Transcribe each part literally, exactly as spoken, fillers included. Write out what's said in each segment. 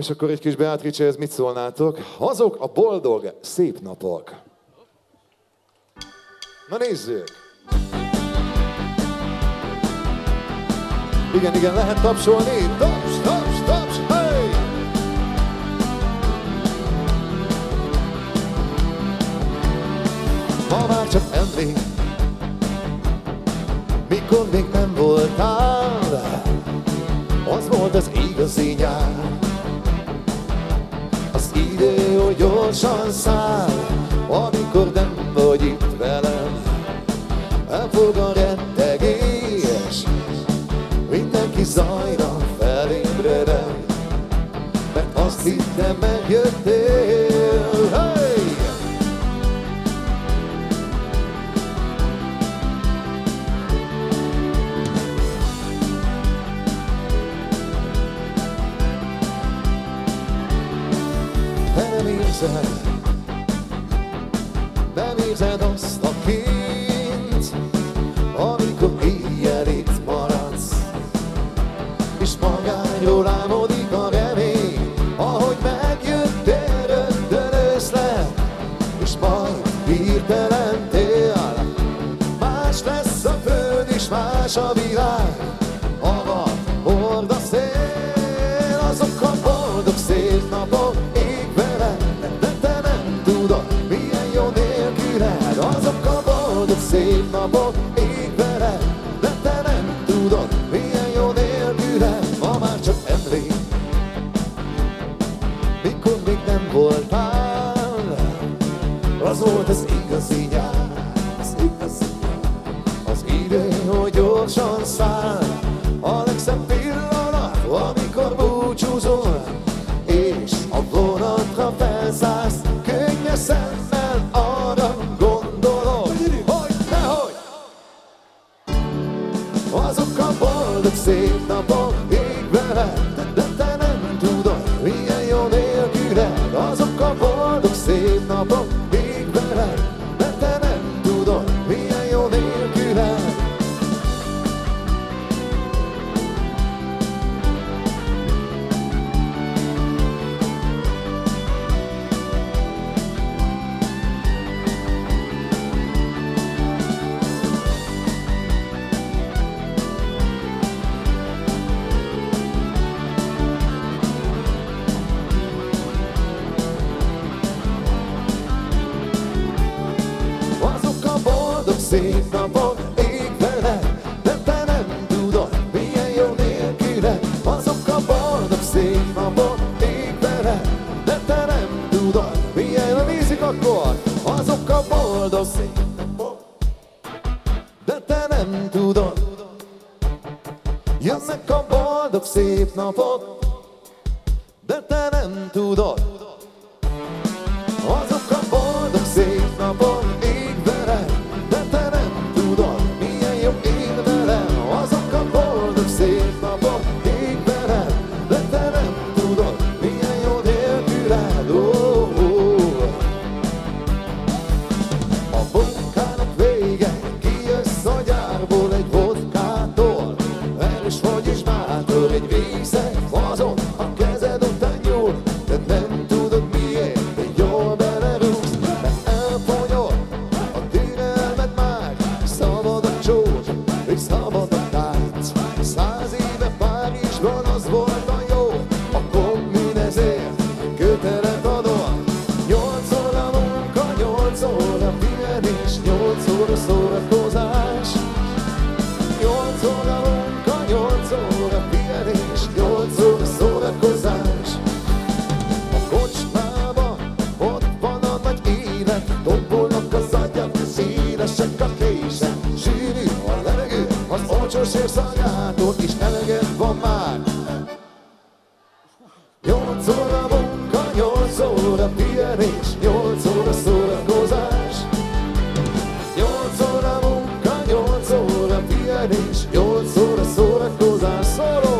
És akkor egy kis Beatrice-hez mit szólnátok? Azok a boldog, szép napok. Na nézzük! Igen, igen, lehet tapsolni. Taps, taps, taps, hey! Ma már csak emlék, mikor még nem voltál, az volt az igazi nyár. Az idő, hogy gyorsan száll, amikor nem vagy itt velem. Elfog a rettegés, mindenki zajra felébredem, mert azt hittem megjöttél. Hey! Te nem érzed, nem érzed azt a ként, amikor éjjel itt maradsz, és magányról álmodik a remény, ahogy megjöttél, rögtön őszlek, és majd hirtelen tél. Más lesz a föld, és más a világ, havat hord a szél. Azok a boldog szép napok ég veled, de te nem tudod, milyen jó nélküled. Azok a boldog szép napok ég veled, de te nem tudod, milyen jó nélküled. Ma már csak emlék, mikor még nem voltál, az volt az igazi nyár, az igazi nyár. Az idő, hogy gyorsan száll, a legszebb pillanat, amikor búcsúzol, és a vonatra felszállsz, könnyes szemmel arra gondolok, hogy nehogy. Azok a boldog szép napok ég veled, de te nem tudod, milyen jó nélküled. Azok a boldog szép napok ég veled, de te nem tudod, milyen jó nélküled. Azok a boldog szép napok ég veled, de te nem tudod, milyen jó nélküled. Azok a boldog szép napok ég veled, de te nem tudod, milyen jó nézik akkor. Azok a boldog szép napok, de te nem tudod. Jönnek a boldog szép napok, de te nem tudod. Azok a boldog szép napok ég veled, de te nem tudod, milyen jó én velem. Azok a boldog szép napok ég veled, de te nem tudod, milyen jó nélküled. Oh, oh. A munkának vége, kijössz a gyárból egy vodkától, erős vagy és bátor, egy vészeg azon a kezed után nyúl, de nem tudod miért, de jól belerúgsz, mert elfogyott a türelmed már. Szabad a csócs, és szabad a tánc. Száz éve Párizsban az volt a jó, a kommin ezért kötelet adott. Nyolc óra munka, nyolc óra pihenés, nyolc óra szórakozás. Nyolc óra munka, nyolc óra pihenés, nyolc óra szórakozás. A kocsmába ott van a nagy élet, tombolnak az agyak, szélesek a kések. Sűrű a levegő, az olcsós érszagától is eleged van már. Nyolc óra munka, nyolc óra pihenés, nyolc óra szórakozás. Nyolc óra munka, nyolc óra pihenés, nyolc óra szórakozás. Szóló!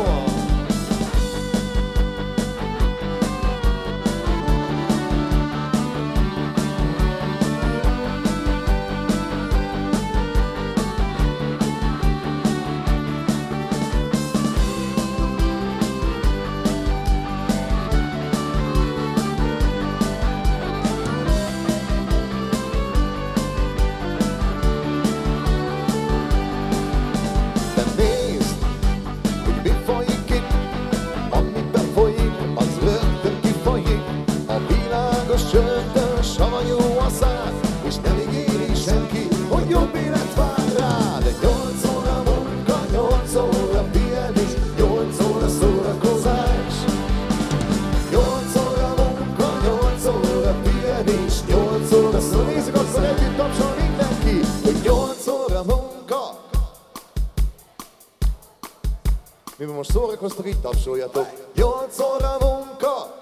szórakoztok, így tapsoljatok. Nyolc óra munka.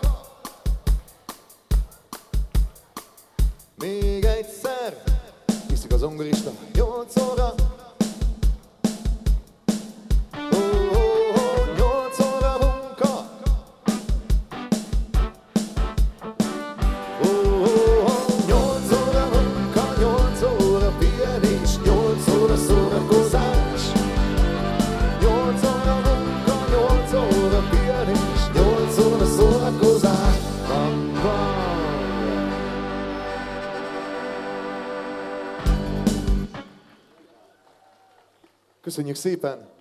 Még egyszer. Hiszik a zongorista. Nyolc óra. Oh, oh, oh, nyolc óra munka. Oh, oh, oh, nyolc óra munka, nyolc óra pihenés, nyolc óra szórakozás. Nyolc óra munka, nyolc óra pihenés, nyolc óra szórakozás. Bam, bam. Köszönjük szépen!